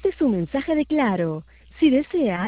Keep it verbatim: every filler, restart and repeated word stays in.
Este es un mensaje de Claro. Si desea,